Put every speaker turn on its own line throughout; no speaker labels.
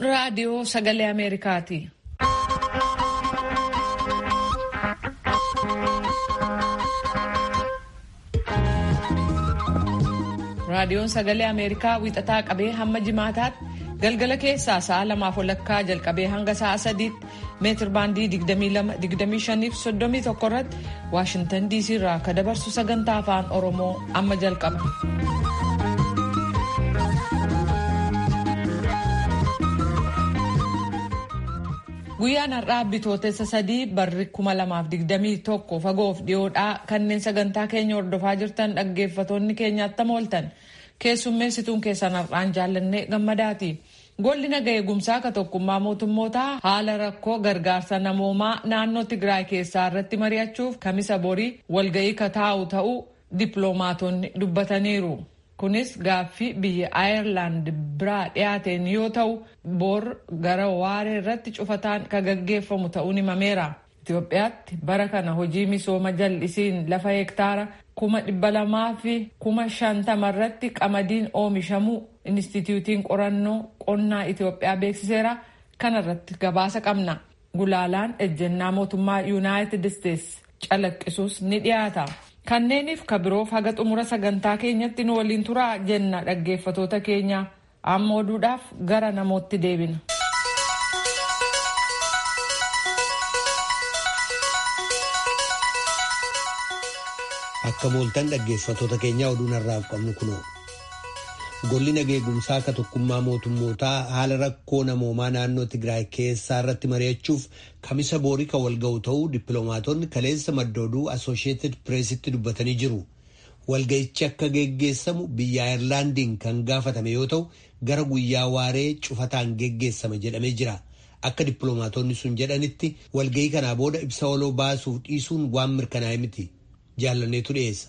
raadiyoo sagalee Ameerikaati. Raadiyoon sagalee Ameerikaa wixataa qabee hamma jimaataatti galgala keessaa sa'a 2:00 jalqabee hanga sa'a 3tti meetir baandii 22, 25 fi 31 irratti Waashintan DC irraa ka dabarsu sagantaa afaan Oromoo amma jalqaba. Guyyaan har'aa bitootessa 3 barri 2021 fagoof dhiyoodhaa kanneen sagantaa keenya hordofaa jirtan dhaggeeffatoonni keenya attam ooltan. Keessummeessituun keessan har'aan jaallannee gammadaati. Golli nagaa eegumsaa ka tokkummaa mootummootaa haala rakkoo gargaarsa namoomaa naannoo Tigraay keessaa irratti mari'achuuf kamisa borii walga'ii ka taa'u ta'uu dippiloomaatonni dubbataniiru. Kunis gaaffii biyya Ayerlaand biraa dhiyaateen yoo ta'u bor gara waaree irratti cufataan ka gaggeeffamu ta'uun himameera. Itoophiyaatti bara kana hojii misooma jal'isiin lafa hektaara 200,000 fi 50,000 irratti qamadiin oomishamuu Inistituutiin qorannoo qonnaa Itoophiyaa beeksiseera. Kana irratti gabaasa qabna. Gulaalaan ejjennaa mootummaa Yuunaayitid Isteetsi calaqqisuus ni dhiyaata. Kanneeniif ka biroof haga xumura sagantaa keenyatti nu waliin turaa jenna dhaggeeffatoota keenya. Amma oduudhaaf gara namootti deebina.
Akka mooltan dhaggeeffatoota keenya oduun har'aaf qabnu kunoo. Golli nagaa eegumsaa ka tokkummaa mootummootaa haala rakkoo namoomaa naannoo Tigraay keessaa irratti mari'achuuf kamisa borii kan walga'u ta'uu dippiloomaatonni kaleessa madda oduu Associated Pressitti dubbatanii jiru. Walga'ichi akka geggeessamu biyya Ayerlaandiin kan gaafatame yoo ta'u gara guyyaa waaree cufataan geggeessama jedhamee jira. Akka dippiloomaatonni sun jedhanitti walga'ii kanaa booda ibsa waloo baasuuf dhiisuun waan mirkanaa'e miti. Jaalanneetu dhiyeessa.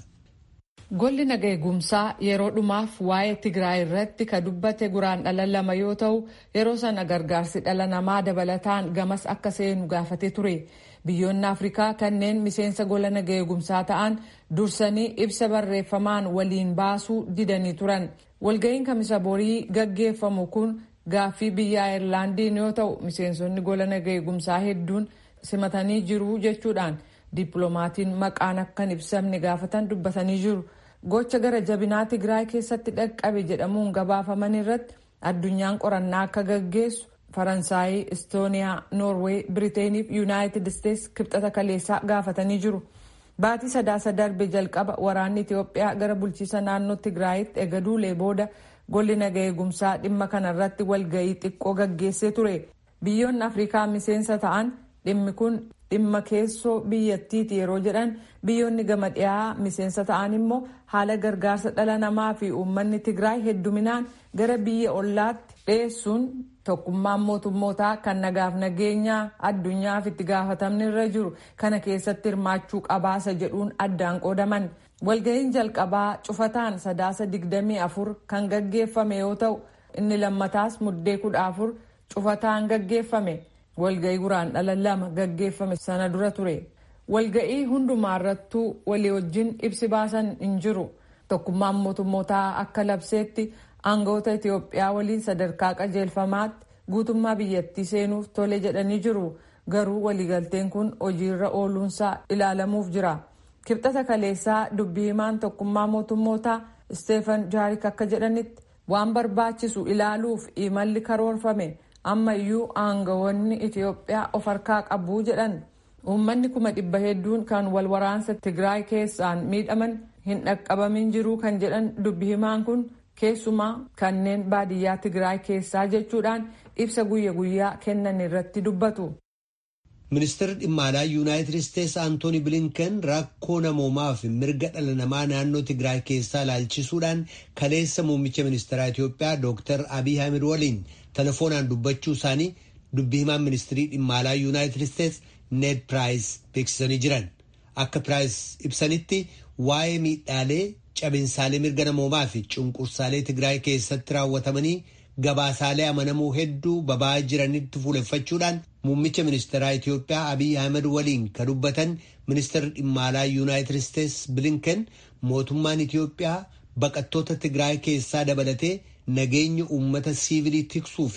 Golli nagaa eegumsaa yeroo dhumaaf waa'ee Tigraay irratti ka dubbate guraandhala 2 yoo ta'u yeroo sana gargaarsi dhala namaa dabalataan gamas akka seenu gaafatee ture. Biyyoonni Afrikaa kanneen miseensa gola nagaa eegumsaa ta'an dursanii ibsa barreeffamaan waliin baasuu didanii turan. Walga'iin kamisa borii gaggeeffamu kun gaaffii biyya Ayerlaandiin yoo ta'u miseensonni gola nagaa eegumsaa hedduun simatanii jiru jechuudhaan dippiloomatiin maqaan akka hin ibsamne gaafatan dubbatanii jiru. Gocha gara jabinaa Tigraay keessatti dhaqqabe jedhamuun gabaafaman irratti addunyaan qorannaa akka gaggeessu Faransaayii, Istooniyaa, Noorweey, Biriteenii fi Yuunaayitid Isteetsi kibxata kaleessaa gaafatanii jiru. Baatii sadaasa darbe jalqaba waraanni Itoophiyaa gara bulchiisa naannoo Tigraayitti eegaduulee booda golli nagaa eegumsaa dhimma kanarratti walga'ii xiqqoo gaggeessee ture. Biyyoonni Afrikaa miseensa ta'an dhimmi kun dhimma keessoo biyyattiiti yeroo jedhan biyyoonni gama dhiyaa miseensa ta'an immoo haala gargaarsa dhala namaa fi uummanni Tigraay hedduminaan gara biyya ollaatti dhiyeessuun tokkummaan mootummootaa kan nagaaf nageenyaa addunyaaf itti gaafatamni irra jiru kana keessatti hirmaachuu qabaasa jedhuun addaan qoodaman. Walga'iin jalqabaa cufataan sadaasa 24 kan gaggeeffame yoo ta'u inni lammataas muddee 14 cufataan gaggeeffame. Walga'ii guraandhala 2 gaggeeffame sana dura ture. Walga'ii hundumaarrattuu walii wajjin ibsi baasan hin jiru. Tokkummaan mootummootaa akka labseetti aangawoota Itoophiyaa waliin sadarkaa qajeelfamaatti guutummaa biyyattii seenuuf tole jedhanii jiru. Garuu waliigalteen kun hojiirra ooluunsaa ilaalamuuf jira. Kibxata kaleessaa dubbii himaan tokkummaa mootummootaa Steefan Jaarik akka jedhanitti waan barbaachisu ilaaluuf imalli karoorfame. Amma iyyuu aangawoonni Itoophiyaa of harkaa qabu jedhan. Uummanni 100,000 hedduun kan wal waraansa Tigraay keessaan miidhaman hin dhaqqabamin jiru kan jedhan dubbii himaan kun keessumaa kanneen baadiyyaa Tigraay keessaa jechuudhaan ibsa guyyaa kennan irratti dubbatu.
Ministeerri dhimma alaa Yuunaayitid Isteetsi Antooni Bilinken rakkoo namoomaa fi mirga dhala namaa naannoo Tigraay keessaa ilaalchisuudhaan kaleessa muummicha ministeeraa Itoophiyaa Dr. Abiy Ahmed waliin telefoonaan dubbachuu isaanii dubbii himaan ministirii dhimma alaa Yuunaayitid Isteetsi Ned Price beeksisanii jiran. Akka Price ibsanitti waa'ee miidhaalee cabinsaalee mirga namoomaa fi cunqursaalee Tigraay keessatti raawwatamanii gabaasaalee amanamoo hedduu baba'aa jiranitti fuuleffachuudhaan muummicha ministeeraa Itoophiyaa Abiy Ahmed waliin kan dubbatan ministeerri dhimma alaa Yuunaayitid Isteetsi Bilinken mootummaan Itoophiyaa baqattoota Tigraay keessaa dabalatee nageenya uummata siivilii tiksuu fi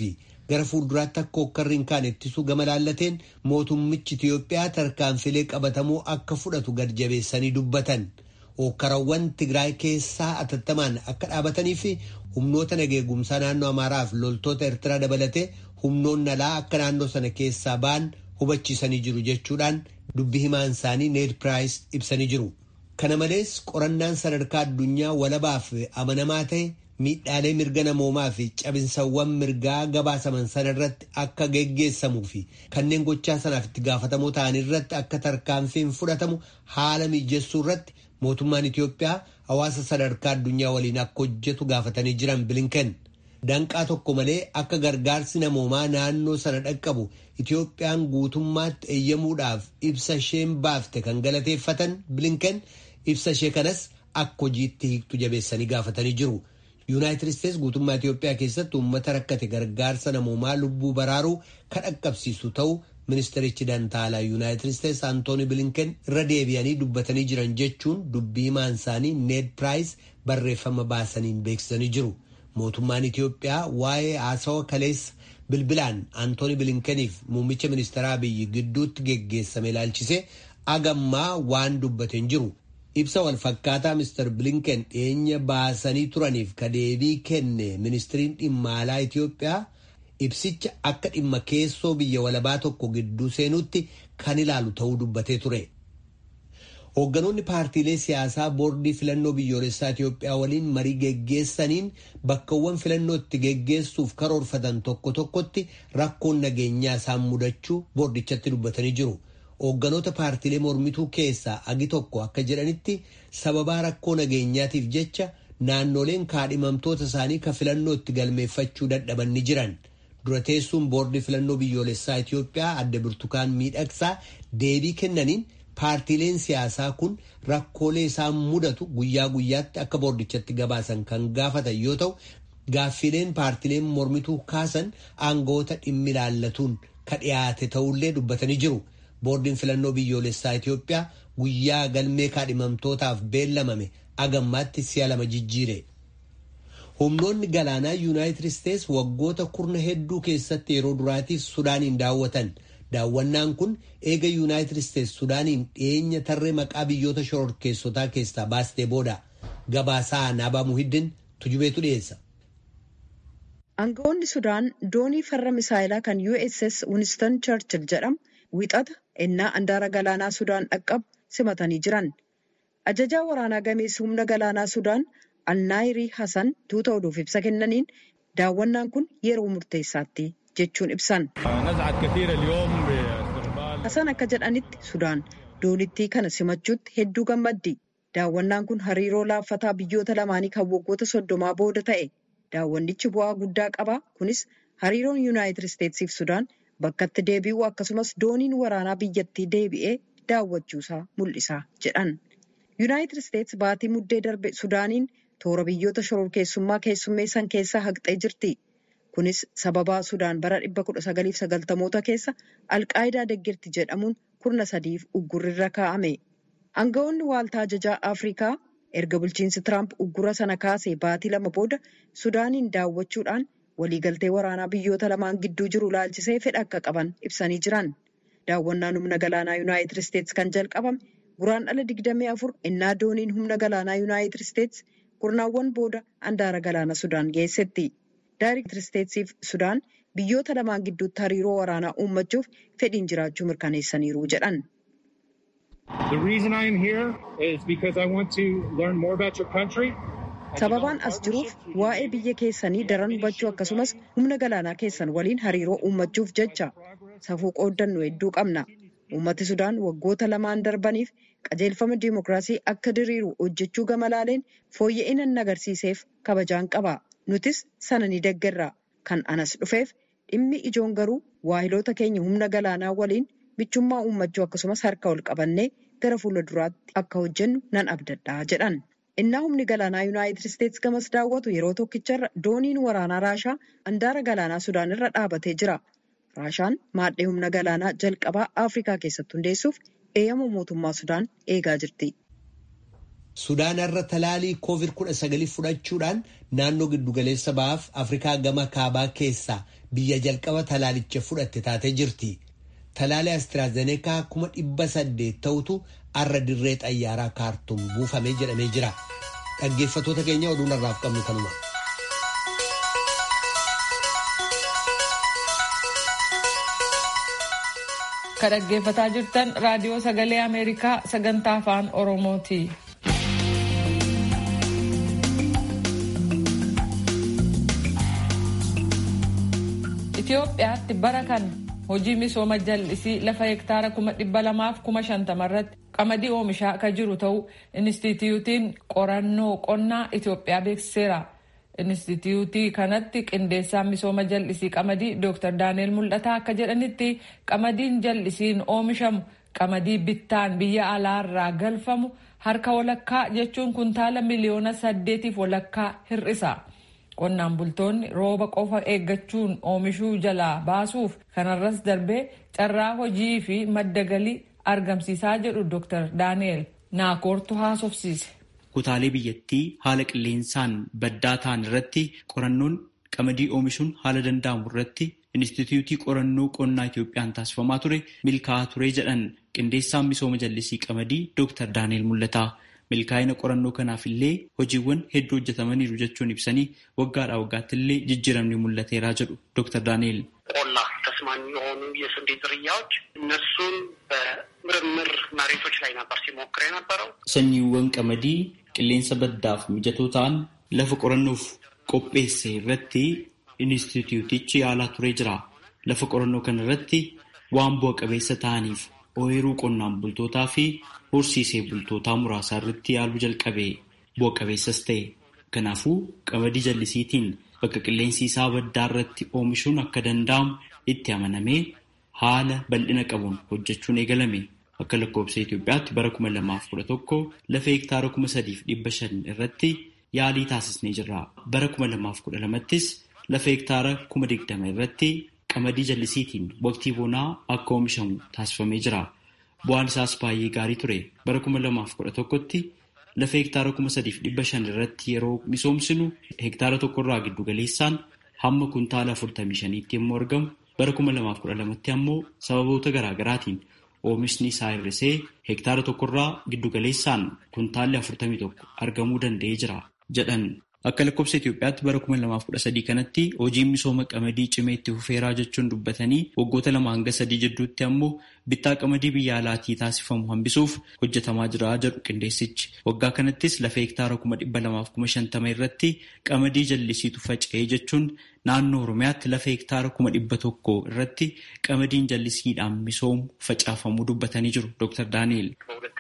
gara fuulduraatti akka hokkarri hin kaane ittisuu gama laallateen mootummichi Itiyoophiyaa tarkaanfilee qabatamoo akka fudhatu gad jabeessanii dubbatan. Hokkarawwan Tigraay keessaa atattamaan akka dhaabatanii fi humnoota nageegumsaa naannoo Amaaraaf loltoota Eertiraa dabalatee humnoonni alaa akka naannoo sana keessaa ba'an hubachiisanii jiru jechuudhaan dubbii himaan isaanii Ned Price ibsanii jiru. Kana malees qorannaan sadarkaa addunyaa walabaaf amanamaa ta'e miidhaalee mirga namoomaa fi cabinsawwan mirgaa gabaasaman sana irratti akka geggeessamuu fi kanneen gochaa sanaaf itti gaafatamoo ta'an irratti akka tarkaanfiin fudhatamu haala mijeessuu irratti mootummaan Itiyoophiyaa hawaasa sadarkaa addunyaa waliin akka hojjetu gaafatanii jiran Blinken. Danqaa tokko malee akka gargaarsi namoomaa naannoo sana dhaqqabu Itiyoophiyaan guutummaatti eeyyamuudhaaf ibsa isheen baafte kan galateeffatan Blinken ibsa ishee kanas akka hojiitti hiiktu jabeessanii gaafatanii jiru. Yuunaayitid Isteets guutummaa Itiyoophiyaa keessatti uummata rakkate gargaarsa namoomaa lubbuu baraaruu kan dhaqqabsiisu ta'uu ministerichi dantaalaa Yuunaayitid Isteets Antooni Blinken irra deebi'anii dubbatanii jiran jechuun dubbii himaan isaanii Ned Price barreeffama baasaniin beeksisanii jiru. Mootummaan Itiyoophiyaa waa'ee haasawa kaleessa bilbilaan Antooni Blinkeniif muummicha ministeeraa Abiyyi gidduutti geggeessame ilaalchisee agammaa waan dubbateen jiru. Ibsa walfakkaataa Mr. Blinken dhiyeenya baasanii turaniif ka deebii kenne ministiriin dhimma alaa Itiyoophiyaa ibsicha akka dhimma keessoo biyya walabaa tokko gidduu seenutti kan ilaalu ta'uu dubbatee ture. Hoogganoonni paartiilee siyaasaa boordii filannoo biyyoolessaa Itiyoophiyaa waliin marii geggeessaniin bakkawwan filannoo itti geggeessuuf karoorfatan tokko tokkotti rakkoon nageenyaa isaan mudachuu boordichatti dubbatanii jiru. Hoogganoota paartiilee mormituu keessaa agi tokko akka jedhanitti sababaa rakkoo nageenyaatiif jecha naannoleen kaadhimamtoota isaanii ka filannoo itti galmeeffachuu dadhaban ni jiran. Dura teessuun boordii filannoo biyyoolessaa Itiyoophiyaa adde Birtukaan Miidhagsaa deebii kennaniin paartiileen siyaasaa kun rakkoolee isaan mudatu guyyaa guyyaatti akka boordichatti gabaasan kan gaafatan yoo ta'u, gaaffileen paartiileen mormituu kaasan aangoota dhimmi ilaallatuun ka dhiyaate ta'ullee dubbatanii jiru. Boordiin filannoo biyyoolessaa Itiyoophiyaa guyyaa galmee kaadhimamtootaaf beellamame agammaatti si'a 2 jijjiire. Humnoonni galaanaa Yuunaayitid Isteets waggoota kurna hedduu keessatti yeroo duraatiif Sudaaniin daawwatan. Daawwannaan kun eega Yuunaayitid Isteets Sudaaniin dhiyeenya tarree maqaa biyyoota shororkeessotaa keessaa baastee booda. Gabaasaa Naabaa Muhiddin tujubeetu dhiyeessa.
Aangawoonni Sudaan doonii farra misaayilaa kan USS Winston Churchill jedhamu wixata ennaa andaara galaanaa Sudaan dhaqqabu simatanii jiran. Ajajaa waraanaa gameessi humna galaanaa Sudaan Alnaayirii Hasan tuuta oduuf ibsa kennaniin daawwannaan kun yeroo murteessaatti jechuun ibsan. Hasan akka jedhanitti Sudaan doonittii kana simachuutti hedduu gammaddi. Daawwannaan kun hariiroo laaffataa biyyoota lamaanii kan waggoota 30 booda ta'e. Daawwannichi bu'aa guddaa qaba. Kunis hariiroon Yuunaayitid Isteetsiif Sudaan bakkatti deebi'uu akkasumas dooniin waraanaa biyyattii deebi'ee daawwachuusaa mul'isa jedhan. Yuunaayitid Isteets baatii muddee darbe Sudaaniin toora biyyoota shororkeessummaa keessummeessan keessaa haqxee jirti. Kunis sababaa Sudaan bara 1990moota keessa Alqaayidaa deeggarti jedhamuun 13 uggurrirra kaa'ame. Aangawoonni waaltaa ajajaa Afrikaa erga bulchiinsi Tiraamp uggura sana kaasee baatii 2 booda Sudaaniin daawwachuudhaan waliigaltee waraanaa biyyoota lamaan gidduu jiru ilaalchisee fedha akka qaban ibsanii jiran. Daawwannaan humna galaanaa Yuunaayitid Isteets kan jalqabame guraandhala 24 ennaa dooniin humna galaanaa Yuunaayitid Isteets kurnaawwan booda andaara galaana Sudaan geessetti. Yuunaayitid Isteetsiif Sudaan biyyoota lamaan gidduutti hariiroo waraanaa uummachuuf fedhiin jiraachuu mirkaneessaniiru jedhan. Sababaan as jiruuf waa'ee biyya keessanii daran hubachuu akkasumas humna galaanaa keessan waliin hariiroo uummachuuf jecha safuu qooddannoo hedduu qabna. Uummati Sudaan waggoota lamaan darbaniif qajeelfama diimokiraasii akka diriiru hojjechuu gama laaleen fooyya'ina agarsiiseef kabajaan qaba. Nutis sana ni deeggarra. Kan anas dhufeef dhimmi ijoon garuu waahiloota keenya humna galaanaa waliin bichummaa uummachuu akkasumas harka ol qabannee gara fuula duraatti akka hojjennu nan abdadhaa jedhan. Innaa humni galaanaa Yuunaayitid Isteets gamas daawwatu yeroo tokkicharra dooniin waraanaa Raashaa andaara galaanaa Sudaan irra dhaabatee jira. Raashaan maadhee humna galaanaa jalqabaa Afrikaa keessatti hundeessuuf eeyyama mootummaa Sudaan eegaa jirti.
Sudaan irra talaalii COVID-19 fudhachuudhaan naannoo giddugaleessa bahaaf Afrikaa gama kaabaa keessaa biyya jalqaba talaalicha fudhatte taatee jirti. Talaalii AstraZeneca 800 ta'utu arra dirree xayyaaraa Kaartum buufamee jedhamee jira. Dhaggeeffattoota keenya oduun irraaf qabnu kanuma.
Kan dhaggeeffataa jirtan raadiyoo sagalee Ameerikaa sagantaa afaan Oromooti. Itoophiyaatti bara kana hojii misooma jallisii lafa hektaara 250,050 irratti qamadii oomishaa akka jiru ta'uu Inistituutiin qorannoo qonnaa Itoophiyaa beeksiseera. Inistituutii kanatti qindeessaan misooma jallisii qamadii Dr. Daani'el Mul'ataa akka jedhanitti qamadiin jallisiin oomishamu qamadii bittaan biyya alaarraa galfamu harka walakkaa jechuun kuntaala miliyoona 8 walakkaa hir'isa. Qonnaan bultoonni rooba qofa eeggachuun oomishuu jalaa baasuuf kanarras darbee carraa hojii fi madda galii argamsiisaa jedhu Dr. Daani'el Naakoortu haasofsiise.
Kutaalee biyyattii haala qilleensaan baddaa ta'an irratti qorannoon qamadii oomishuun haala danda'amu irratti Inistituutii qorannoo qonnaa Itoophiyaan taasifamaa ture milkaa'aa ture jedhan qindeessaan misooma jallisii qamadii Dr. Daani'el Mul'ataa. Milkaa'ina qorannoo kanaaf illee hojiiwwan hedduu hojjetamaniiru jechuun ibsanii waggaadhaa waggaatti illee jijjiiramni mul'ateeraa jedhu Dr. Daani'el.
ቆላ ተስማሚ የሆኑ የስንዴ ዝርያዎች እነሱን በምርምር መሬቶች ላይ ነበር ሲሞክር የነበረው።
Sanyiiwwan qamadii qilleensa baddaaf mijatoo ta'an lafa qorannoof qopheesse irratti Inistituutichi yaalaa turee jira. Lafa qorannoo kana irratti waan bu'a qabeessa ta'aniif ooyiruu qonnaan bultootaa fi horsiisee bultootaa muraasaa irratti yaaluu jalqabe bu'a qabeessas ta'e. Kanaafuu qamadii jallisiitiin bakka qilleensi isaa baddaa irratti oomishuun akka danda'amu itti amanamee haala bal'ina qabuun hojjechuun eegalame. Akka lakkoofsa Itoophiyaatti bara 2011 lafa hektaara 3,500 irratti yaalii taasisnee jirra. Bara 2012ttis lafa hektaara 20,000 irratti qamadii jallisiitiin waqtii bonaa akka oomishamu taasifamee jira. Bu'aan isaas baay'ee gaarii ture. Bara 2011tti lafa hektaara 3,500 irratti yeroo misoomsinu hektaara tokkorraa giddu galeessaan hamma kuntaala 45tti yommuu argamu. Bara 2012tti ammoo sababoota garaagaraatiin oomishni isaa hir'isee hektaara tokkorraa giddu galeessaan kuntaalli 41 argamuu danda'ee jira jedhan. Akka lakkoofsa Itoophiyaatti bara 2013 kanatti hojiin misooma qamadii cimee itti fufeeraa jechuun dubbatanii waggoota 2 hanga 3 jidduutti ammoo bittaa qamadii biyya alaatii taasifamu hambisuuf hojjetamaa jira jedhu qindeessichi. Waggaa kanattis lafa hektaara 2,250 irratti qamadii jallisiitu faca'ee jechuun naannoo Oromiyaatti lafa hektaara 100,000 irratti qamadiin jallisiidhaan misoomu facaafamuu dubbatanii jiru Dr. Daani'el.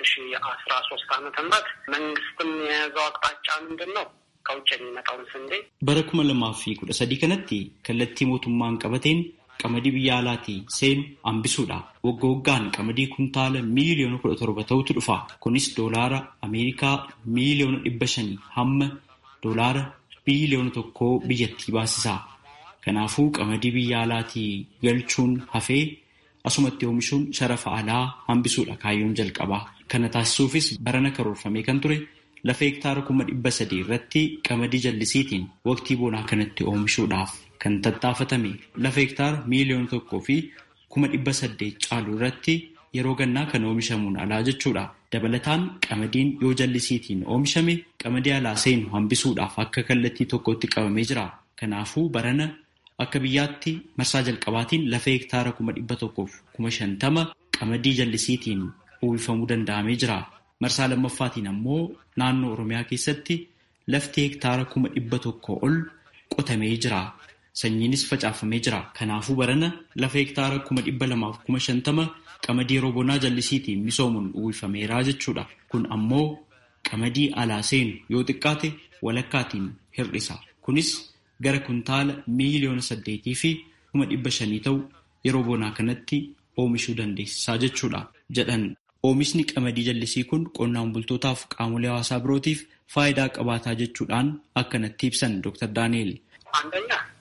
በ2013 መንግስትም የያዘው አቅጣጫ ምንድን ነው?
Bara 2013 kanatti kallattii mootummaan qabateen qamadii biyya alaatii seenu hambisuudha. Waggaa waggaan qamadii kuntaala miliyoona 17 ta'utu dhufa. Kunis doolaara Ameerikaa miliyoona 500 hamma doolaara biliyoona 1 biyyattii baasisa. Kanaafuu qamadii biyya alaatii galchuun hafee asumatti oomishuun sharafa alaa hambisuudha kaayyoon jalqabaa. Kana taasisuufis barana karoorfamee kan ture. Lafa hektaara 300 irratti qamadii jallisiitiin waqtii bonaa kanatti oomishuudhaaf kan tattaafatame lafa hektaara miliyoona 1 fi 800 caalu irratti yeroo gannaa kan oomishamuun alaa jechuudha. Dabalataan qamadiin yoo jallisiitiin oomishame qamadii alaa seenu hambisuudhaaf akka kallattii tokkotti qabamee jira. Kanaafuu barana akka biyyaatti marsaa jalqabaatiin lafa hektaara 150,000 qamadii jallisiitiin uwwifamuu danda'amee jira. Marsaa lammaffaatiin ammoo naannoo Oromiyaa keessatti lafti hektaara 100,000 ol qotamee jira. Sanyiinis facaafamee jira. Kanaafuu barana lafa hektaara 250,000 qamadii yeroo bonaa jallisiitiin misoomuun uwwifameera jechuudha. Kun ammoo qamadii alaa seenu yoo xiqqaate walakkaatiin hir'isa. Kunis gara kuntaala miliyoona 8 fi 500,000 ta'u yeroo bonaa kanatti oomishuu dandeessisaa jechuudha jedhan. Oomishni qamadii jallisii kun qonnaan bultootaaf qaamolee hawaasaa birootiif faayidaa qabaataa jechuudhaan akkanatti ibsan Dr. Daani'el.
አንደኛ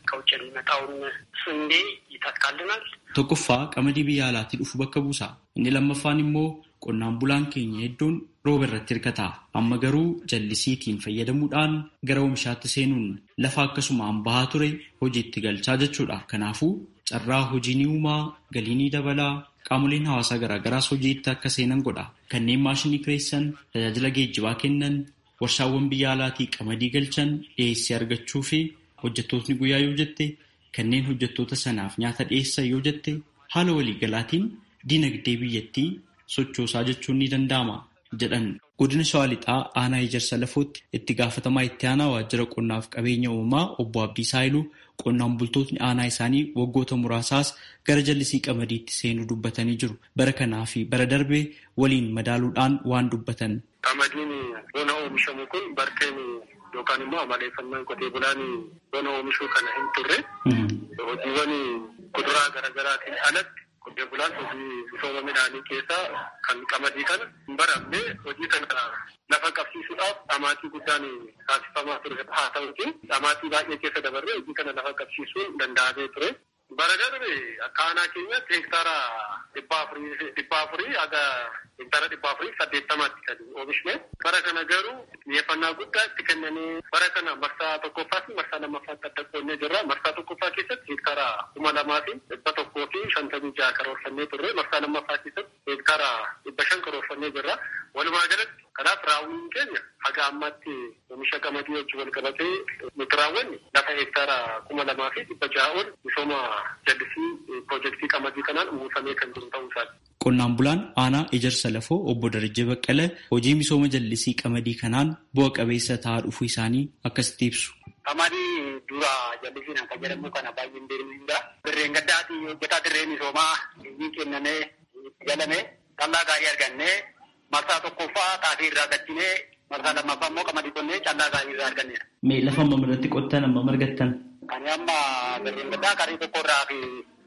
ከውጭ የሚመጣውን ስንዴ ይተካልናል።
tokkoffaa qamadii biyya alaatii dhufu bakka buusa. Inni lammaffaan immoo qonnaan bulaan keenya hedduun rooba irratti hirkata. Amma garuu jallisiitiin fayyadamuudhaan gara oomishaatti seenuun lafa akkasumaan bahaa ture hojiitti galchaa jechuudha. Kanaafuu carraa hojii ni uumaa, galii ni dabalaa, qaamoleen hawaasaa garaagaraas hojiitti akka seenan godha. Kanneen maashinii kireessan, tajaajila geejjibaa kennan, warshaawwan biyya alaatii qamadii galchan dhiyeessii argachuu fi hojjettootni guyyaa yoo jette kanneen hojjettoota sanaaf nyaata dhiyeessan yoo jette haala waliigalaatiin dinagdee biyyattii sochoosaa jechuun ni danda'ama jedhan. Godina Shawaa Lixaa aanaa Ejersa Lafootti itti gaafatamaa itti aanaa waajjira qonnaaf qabeenya uumamaa obbo Abdii Saayiluu qonnaan bultootni aanaa isaanii waggoota muraasaas gara jallisii qamadiitti seenuu dubbatanii jiru. Bara kanaa fi bara darbee waliin madaaluudhaan waan dubbatan.
Qamadiin bona oomishamu kun barteen yookaan immoo amaleeffannaan qotee bulaan bona oomishuu kana hin turre hojiiwwan kuduraa garaagaraatiin alatti qotee bulaan hojii misooma midhaanii keessaa kan qamadii kana hin baramne hojii kana lafa qabsiisuudhaaf dhamaatii guddaan taasifamaa ture. Haa ta'uutiin dhamaatii baay'ee keessa dabarree hojii kana lafa qabsiisuun danda'amee ture. Bara darbe akka aanaa keenyatti hektaara 400 haga hektaara 480 kan oomishne. Bara kana garuu xiyyeeffannaa guddaa itti kennanii bara kana marsaa tokkoffaa fi marsaa lammaffaa adda qoonnee jirra. Marsaa tokkoffaa keessatti hektaara 2,156 karoorfannee turre. Marsaa lammaffaa keessatti hektaara 500 karoorfannee jirra. Walumaa galatti kanaaf raawwiin keenya haga ammaatti oomisha qamadii wajjin wal qabatee nuti raawwanne lafa hektaara 2,600 ol misooma jallisii piroojeektii qamadii kanaan uwwifamee kan jiru ta'uu isaati.
Qonnaan bulaan aanaa Ejersa Lafoo obbo Darajjee Baqqalee hojii misooma jallisii qamadii kanaan bu'a qabeessa ta'aa dhufuu isaanii akkasitti ibsu.
Qamadii dura jallisiin akka jedhamu kana baay'een beekamudha. Dirreen gaddaatii hojjetaa dirree misoomaa inni kennamee galame callaa gaarii argannee marsaa tokkoffaa xaafii irraa galchinee marsaa lammaffaa immoo qamadii qonnee callaa gaarii irraa arganneera.
Mee lafa amma irratti qottan amma margattan?
Ani amma dirreen gaddaa qarii tokko irraa fi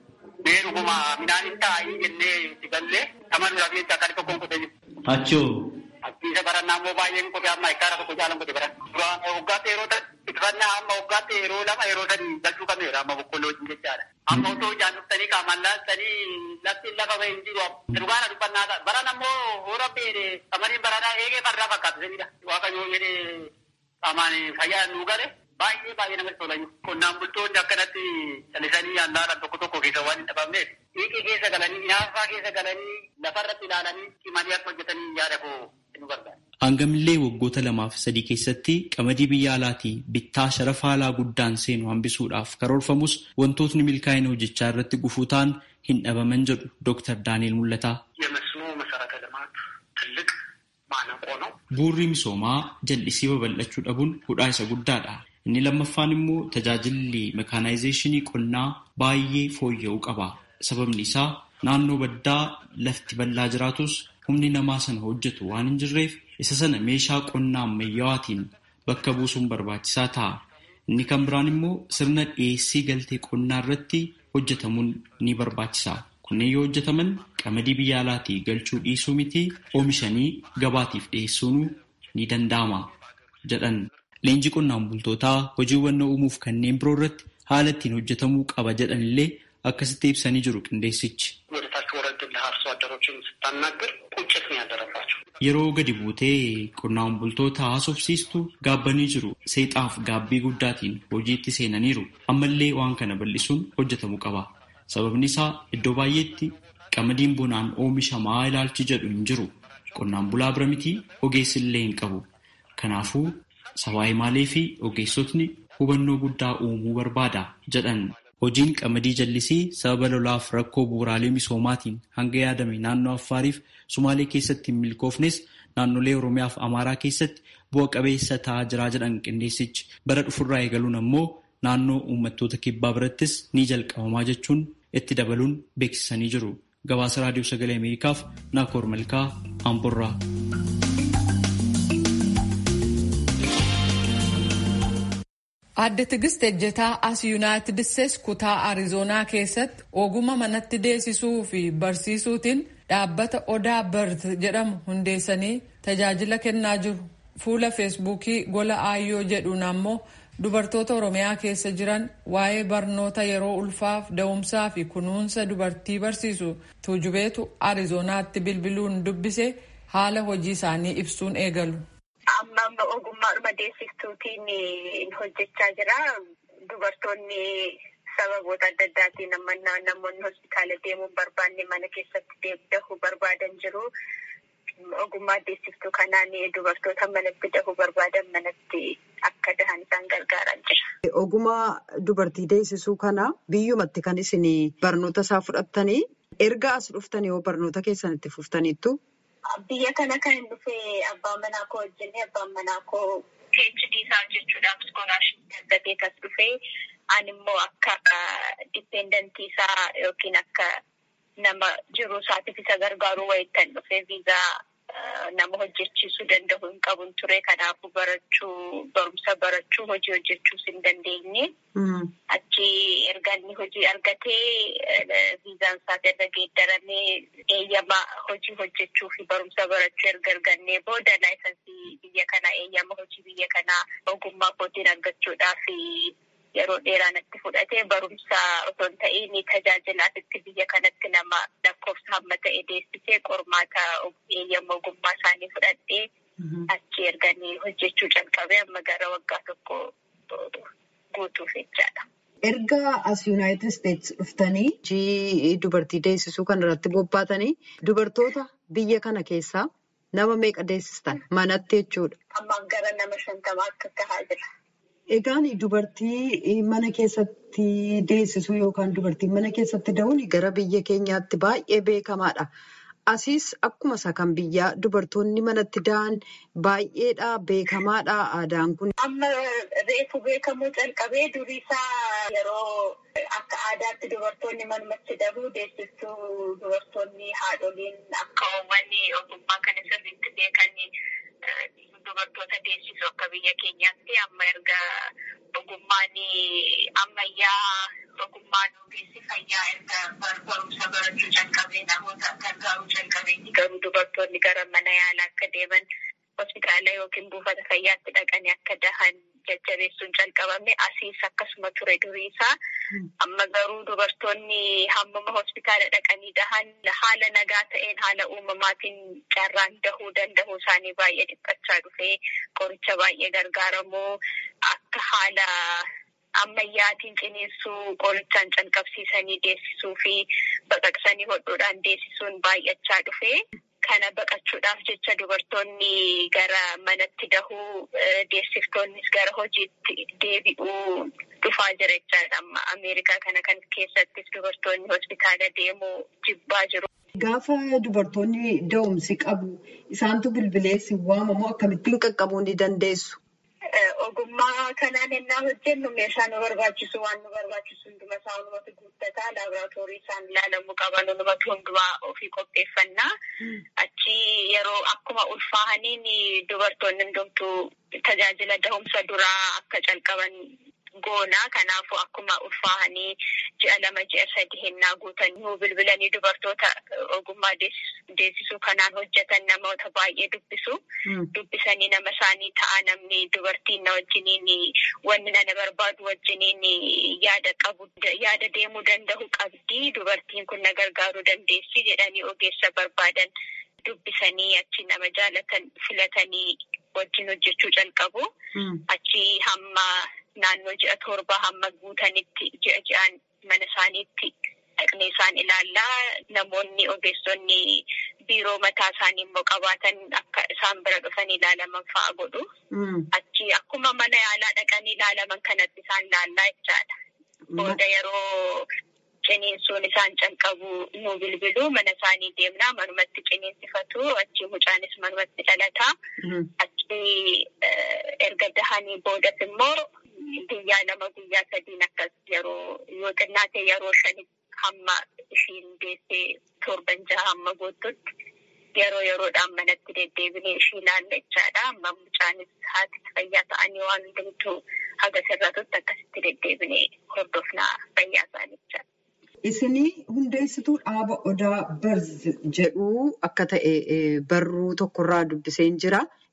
beeruma midhaan hin taa'ii jennee itti gallee amanuudhaaf jecha qarii tokkoon qotee jiru.
Achoo?
Akkisa barannaa immoo baay'een qotee amma hektaara tokko jaalan qotee baran. Duraan waggaatti yeroo itifannaa amma waggaatti yeroo lama yeroo sadii galchuu qabneera amma boqqolloo wajjin jechaadha. Amma otoo ijaan dhuftanii qaamaan laaltanii lafti lafa bahee hin jiru. Dhugaana dubbannaa ta'a. Baran ammoo hoora beere qamadiin baranaa eegee fardaa fakkaatu sanidha. Waaqayyoo jedhee qaamaan fayyaa nu gale. Baay'ee namatti tola. Qonnaan bultoonni akkanatti callisanii yaallaan tokko keessa waan hin dhabamneef dhiiqii keessa galanii nyaafaa keessa galanii lafarratti ilaalanii cimanii akka hojjetanii yaada koo nu barbaada.
Hangamillee waggoota 2-3 keessatti qamadii biyya alaatii bittaa sharafa alaa guddaan seenu hambisuudhaaf karoorfamus wantootni milkaa'ina hojjechaa irratti gufuu ta'an hin dhabaman jedhu Dr. Daani'el Mul'ataa.
የመስኖ መሰረተ ልማት ትልቅ ማነቆ ነው።
Bu'uurri misoomaa jallisii babal'achuu dhabuun hudhaa isa guddaadha. Inni lammaffaan immoo tajaajilli mekaanaayizeeshinii qonnaa baay'ee fooyya'uu qaba. Sababni isaa naannoo baddaa lafti bal'aa jiraatus humni namaa sana hojjetu waan hin jirreef isa sana meeshaa qonnaa ammayyaawaatiin bakka buusuun barbaachisaa ta'a. Inni kan biraan immoo sirna dhiyeessii galtee qonnaa irratti hojjetamuun ni barbaachisa. Kunneen yoo hojjetaman qamadii biyya alaatii galchuu dhiisuu miti oomishanii gabaatiif dhiyeessuun ni danda'ama jedhan. Leenjii qonnaan bultootaa hojiiwwan uumuuf kanneen biroo irratti haala ittiin hojjetamuu qaba jedhanillee akkasitti ibsanii jiru qindeessichi. Yeroo gadi buutee qonnaan bultoota haasofsiistu gaabbanii jiru. Seexaaf gaabbii guddaatiin hojiitti seenaniiru. Ammallee waan kana bal'isuun hojjetamuu qaba. Sababni isaa iddoo baay'eetti qamadiin bonaan oomishamaa ilaalchi jedhu hin jiru. Qonnaan bulaa bira miti ogeessillee hin qabu. Kanaafuu sawaayii maalee fi ogeessotni hubannoo guddaa uumuu barbaada jedhan. Hojiin qamadii jallisii sababa lolaaf rakkoo bu'uuraalee misoomaatiin hanga yaadame naannoo Affaariif Sumaalee keessatti hin milkoofnes naannolee Oromiyaa fi Amaaraa keessatti bu'a qabeessa ta'aa jira jedhan qindeessichi. Bara dhufurraa eegaluun ammoo naannoo uummattoota kibbaa birattis ni jalqabamaa jechuun itti dabaluun beeksisanii jiru. Gabaasa Raadiyoo Sagalee Ameerikaaf Naakoor Malkaa Amborraa.
Adde Tigist Ejjetaa as Yuunaayitid Isteets kutaa Arizoonaa keessatti ogummaa manatti deessisuu fi barsiisuutiin dhaabbata Odaa Bert jedhamu hundeessanii tajaajila kennaa jiru. Fuula feesbuukii gola aayyoo jedhuun ammoo dubartoota Oromiyaa keessa jiran waa'ee barnoota yeroo ulfaaf da'umsaa fi kunuunsa dubartii barsiisu Tuujubeetu Ariizoonaatti bilbiluun dubbise haala hojii isaanii ibsuun eegalu.
Amma ogummaadhuma deessiftuutiin hojjechaa jira. Dubartoonni sababoota adda addaatiin namoonni hospitaala deemuun barbaanne mana keessatti dahuu barbaadan jiru. Ogummaa deessiftuu kanaan dubartoota manatti dahuu barbaadan manatti akka dahan isaan gargaaran jira.
Ogummaa dubartii deessisuu kana biyyumatti kan isin barnoota isaa fudhattanii erga as dhuftanii yoo barnoota keessanitti fuftaniittu?
Biyya kana kan dhufee abbaan manaa koo wajjin abbaan manaa koo PhD isaa jechuudhaaf iskoolaarshipii argatee kas dhufee ani immoo akka dipendentii isaa yookiin akka nama jiruu isaatiif isa gargaaruu wayittan dhufee viizaa nama hojjechiisuu danda'u hin qabun ture. Kanaafuu barumsa barachuu hojii hojjechuus hin dandeenye. Achi erga inni hojii argatee viizaan isaati erga geeddaramee eeyyama hojii hojjechuu fi barumsa barachuu erga argannee booda laayisansii biyya kanaa eeyyama hojii biyya kanaa ogummaa kootiin argachuudhaaf yeroo dheeraa natti fudhatee barumsa osoo hin ta'in tajaajilaatitti biyya kanatti nama lakkoofsa hamma ta'e deessisee qormaata eeyyama ogummaa isaanii fudhadhee achi erganii hojjechuu calqabee amma gara waggaa tokko guutuuf jechaadha.
Erga as Yuunaayitid Isteetsi dhuftanii hojii dubartii deessisuu kana irratti bobbaatanii dubartoota biyya kana keessaa nama meeqa deessistan manatti jechuudha?
Ammaan gara nama 50 akka tahaa jira.
Egaan dubartii mana keessatti deessisuu yookaan dubartii mana keessatti da'uun gara biyya keenyaatti baay'ee beekamaadha. Asiis akkuma isa kan biyyaa dubartoonni manatti da'an baay'eedha beekamaadha aadaan kun.
Amma reefu beekamuu calqabee durii isaa yeroo akka aadaatti dubartoonni manumatti da'uu deessistuu dubartoonni haadholiin akka uummanni ogummaa kana sirriitti beekanii dubartoota deessisuu akka biyya keenyaatti amma erga ogummaan ammayyaa ogummaan ogeessi fayyaa erga barumsa barachuu calqabee namoota gargaaruu calqabee garuu dubartoonni gara mana yaalaa akka deeman hospitaala yookiin buufata fayyaatti dhaqanii akka dahan jajjabeessuun calqabame asiis akkasuma ture durii isaa. Amma garuu dubartoonni hammuma hospitaala dhaqanii dahan haala nagaa ta'een haala uumamaatiin carraan dahuu danda'uu isaanii baay'ee dhiphachaa dhufee qoricha baay'ee gargaaramuu akka haala ammayyaatiin ciniinsuu qorichaan calqabsiisanii deessisuu fi baqaqsanii hodhuudhaan deessisuun baay'achaa dhufee. Kana baqachuudhaaf jecha dubartoonni gara manatti dahuu deessiftoonnis gara hojiitti deebi'uu dhufaa jira jechaadha. Amma Ameerikaa kana kan keessattis dubartoonni hospitaala deemuu jibbaa jiru.
Gaafa dubartoonni da'umsi qabu isaantu bilbileessi waamamoo akkamittiin qaqqabuu ni dandeessu?
Ogummaa kanaan ennaa hojjennu meeshaa nu barbaachisu waan nu barbaachisu hunduma isaa hundumatu guuttataa laaboraatoorii isaan ilaalamuu qaban hundumatu hundumaa ofii qopheeffannaa. Achi yeroo akkuma ulfaahaniin dubartoonni hundumtuu tajaajila dahumsa duraa akka calqaban goonaa. Kanaafuu akkuma ulfaahanii ji'a 2 ji'a 3 hennaa guutanii bilbilanii dubartoota ogummaa deessisuu kanaan hojjetan namoota baay'ee dubbisu. Dubbisanii nama isaanii ta'a namni dubartiin na wajjiniin wanni nana barbaadu wajjiniin yaada deemuu danda'u qabdi. Dubartiin kun na gargaaruu dandeessi jedhanii ogeessa barbaadan dubbisanii achi nama jaalatan filatanii wajjin hojjechuu calqabu. Achi hamma naannoo ji'a 7 hamma guutanitti ji'aan mana isaaniitti dhaqnee isaan ilaallaa. Namoonni ogeessonni biiroo mataa isaanii immoo qabaatan akka isaan bira dhufanii ilaalaman fa'a godhu. Achi akkuma mana yaalaa dhaqanii ilaalaman kanatti isaan ilaallaa jechaadha. Booda yeroo ciniinsuun isaan calqabu nu bilbilu mana isaanii deemnaa manumatti ciniinsifatu. Achi mucaanis manumatti dhalataa. Achi erga dahanii boodas immoo guyyaa 2 guyyaa 3 akkas yoo xinnaate yeroo 5 hamma ishiin deessee 7-6 hamma guututti yeroodhaan manatti deddeebinee ishii ilaalla jechaadha. Amma mucaanis haati fayyaa ta'anii waan hundumtuu haga sirratutti akkasitti deddeebinee hordofnaa fayyaa isaanii jechaadha.
Isinii hundeessituu dhaaba Odaa Barz jedhu akka ta'e barruu tokkorraa dubbiseen jira.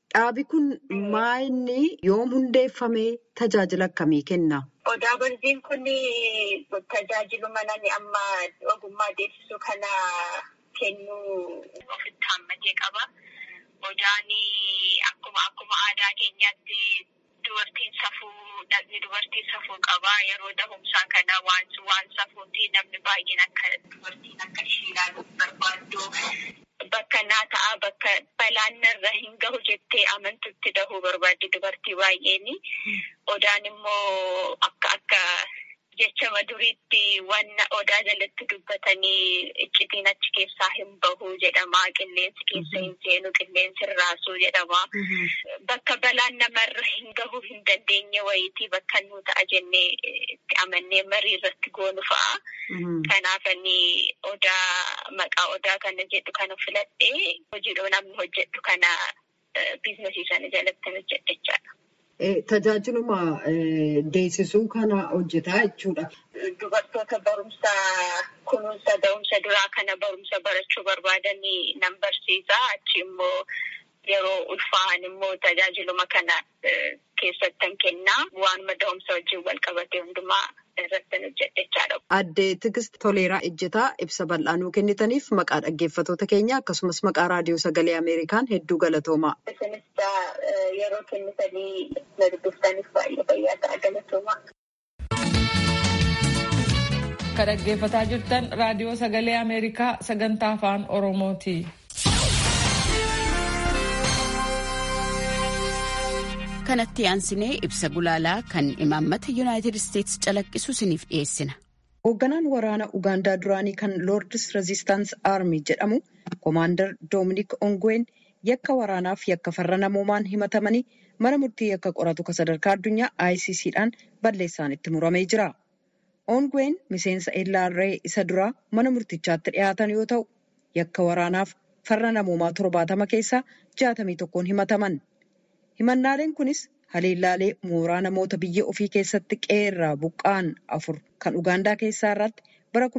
Dhaabi kun maayinni yoom hundeeffamee tajaajila akkamii kenna?
Odaa barziin kun tajaajiluma namni amma ogummaa deessisuu kana kennuu ofitti hammatee qaba. Odaan akkuma aadaa keenyaatti dubartiin safuu dhagni dubartiin safuu qaba. Yeroo dahumsaa kana waan safuuti namni baay'een akka dubartiin akka ishee ilaaluuf barbaaddu. Bakka naa ta'a bakka balaan narra hin gahu jettee amantutti dahuu barbaaddi dubartii baay'een. Odaan immoo akka jechama duriitti wanna odaa jalatti dubbatanii iccitiin achi keessaa hin bahu jedhama. Qilleensi keessa hin seenu, qilleensi hin raasuu jedhama. Bakka balaan namarra hin gahuu hin dandeenye wayitii bakka nuu ta'a jennee itti amannee marii irratti goonu fa'a. Kanaaf maqaa odaa kana jedhu kana filadhee hojiidhoo namni hojjedhu kana biizinasii sana jalatti hojjedha jechaadha.
Tajaajiluma deessisuu kana hojjetaa jechuudha.
Dubartoota barumsa kunuunsa da'umsa duraa kana barumsa barachuu barbaadanii nan barsiisa. Achi immoo yeroo ulfaa'an immoo tajaajiluma kana keessattan kennaa. Waanuma da'umsa wajjin wal qabate hundumaa irratti hojjedha.
Aadde Tigist Toleeraa Ejjetaa ibsa bal'aa nuu kennitaniif maqaa dhaggeeffattoota keenya akkasumas maqaa raadiyoo sagalee Ameerikaan hedduu galatoomaa.
Isinis yeroo kennitanii na dubbiftaniif baay'ee fayyaa ta'a galatoomaa.
Kan dhaggeeffataa jirtan raadiyoo sagalee Ameerikaa sagantaa afaan Oromooti.
Kanatti aansinee ibsa gulaalaa kan imaammata Yuunaayitid Isteetsi calaqqisu isiniif dhiyeessina.
Hoogganaan waraana Ugaandaa duraanii kan Lordis Resistance Army jedhamu Koomaandar Doominik Ongween yakka waraanaaf yakka farra namoomaan himatamanii mana murtii yakka qoratu kan sadarkaa addunyaa ICCdhaan balleessaan itti muramee jira. Ongween miseensa LRA isa duraa mana murtichaatti dhiyaatan yoo ta'u yakka waraanaaf farra namoomaa 70 keessaa 61 himataman. Himannaaleen kunis haleellaalee mooraa namoota biyya ofii keessatti qeerraa buqqa'an 4 kan Ugaandaa keessaa irratti bara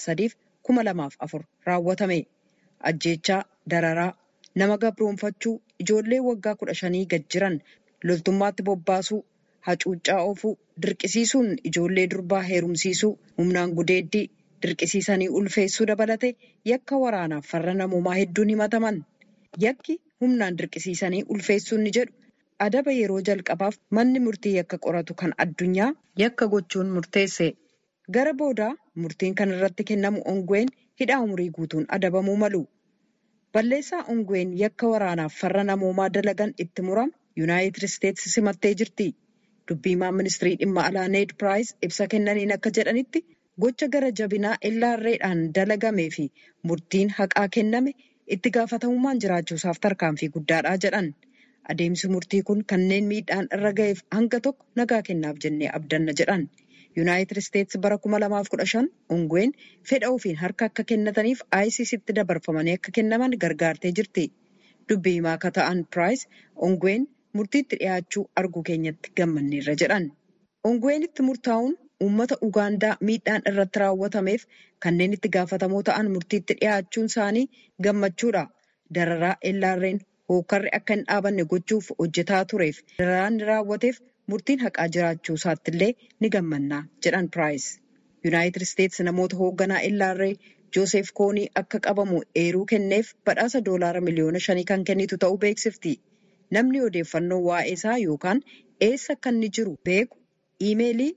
2003-2004 raawwatame. Ajjeechaa, dararaa, nama gabroonfachuu, ijoollee waggaa 15 gad jiran loltummaatti bobbaasuu, hacuuccaa oofuu, dirqisiisuun ijoollee durbaa heerumsiisuu, humnaan gudeeddii, dirqisiisanii ulfeessuu dabalate yakka waraanaaf farra namoomaa hedduun himataman. Yakki humnaan dirqisiisanii ulfeessuun ni jedhu adaba yeroo jalqabaaf manni murtii yakka qoratu kan addunyaa yakka gochuun murteesse. Gara boodaa murtiin kan irratti kennamu Ongween hidhaa umurii guutuun adabamuu malu. Balleessaa Ongween yakka waraanaaf farra namoomaa dalagan itti muramu Yuunaayitid Isteetsi simattee jirti. Dubbiimaan ministirii dhimma alaa Need Piraayis ibsa kennaniin akka jedhanitti gocha gara jabinaa LRA'dhaan dalagamee fi murtiin haqaa kenname itti gaafatamummaan jiraachuusaaf tarkaanfii guddaadha jedhan. Adeemsi murtii kun kanneen miidhaan irra ga'eef hanga tokko nagaa kennaaf jennee abdanna jedhan. Yuunaayitid Isteetsi bara 2015 Ongween fedha ofiin harka akka kennataniif ICCtti dabarfamanii akka kennaman gargaartee jirti. Dubbii himaa akka ta'an Piraayis Ongween murtiitti dhiyaachuu arguu keenyatti gammanneerra jedhan. Ongweenitti murtaa'uun uummata Ugaandaa miidhaan irratti raawwatameef kanneen itti gaafatamoo ta'an murtiitti dhiyaachuun isaanii gammachuudha. Dararaa LRA'n hookarri akka hin dhaabanne gochuuf hojjetaa tureef dararaan raawwateef murtiin haqaa jiraachuu isaatti illee ni gammannaa jedhan Piraayis. Yuunaayitid Isteetsi namoota hoogganaa LRA Joosef Koonii akka qabamu eeruu kenneef badhaasa $5 miliyoona 5 kan kennitu ta'uu beeksifti. Namni odeeffannoo waa'ee isaa yookaan eessa akka inni jiru beeku iimeelii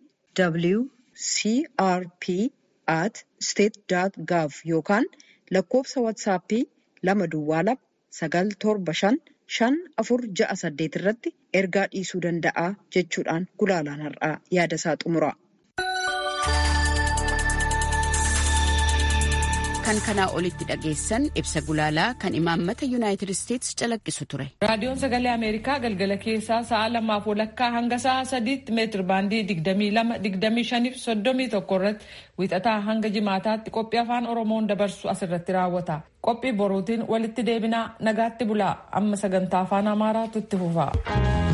wcrp@state.gov yookaan lakkoofsa waatsaappii 2-975-5468 irratti ergaa dhiisuu danda'a jechuudhaan gulaalaan har'aa yaada isaa xumura.
Kan kanaa olitti dhageessan ibsa gulaalaa kan imaammata Yuunaayitid Isteetsi calaqqisu ture.
Raadiyoon sagalee Ameerikaa galgala keessaa sa'a 2:00 hanga sa'a 3 meetir baandii 22-25-31 irratti wixataa hanga jimaataatti qophii afaan Oromoon dabarsu asirratti raawwata. Qophii boruutiin walitti deebinaa nagaatti bulaa amma sagantaa afaan Amaaraatu itti fufa.